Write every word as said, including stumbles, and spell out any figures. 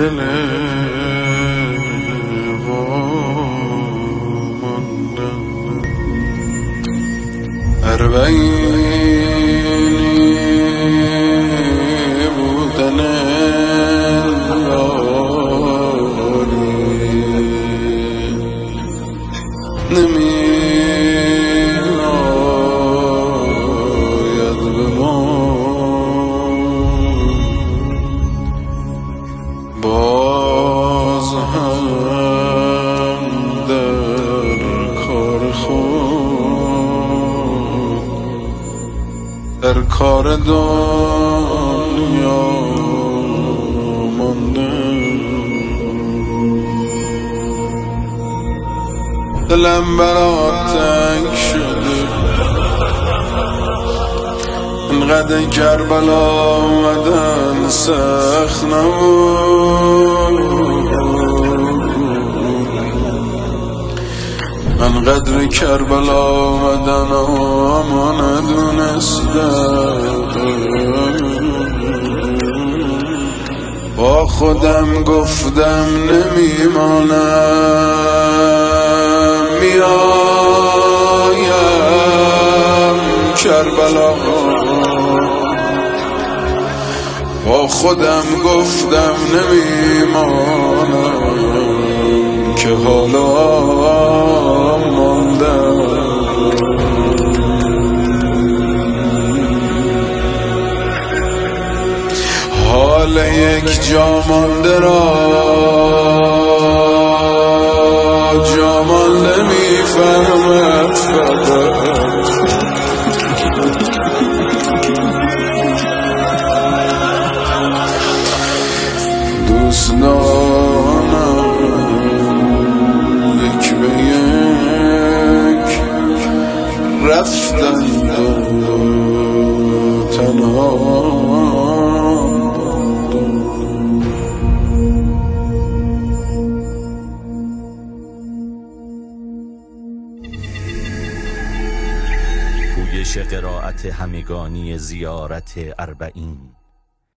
دل وامانده اربعینی بودن یاری نمی آید به ما باز هم در کار خود در کار دنیا مانده دلم برات تنگ شده انقدر کربلا آمدن سخت نبود انقدر کربلا آمدن اما ندونستم با خودم گفتم نمیمانم میایم کربلا با خودم گفتم نمیمانم که حالا ماندم حال یک جا مانده را جا مانده میفهمد فقط دوستانم یک به یک رفتند و تنها پویش قرائت همگانی زیارت اربعین.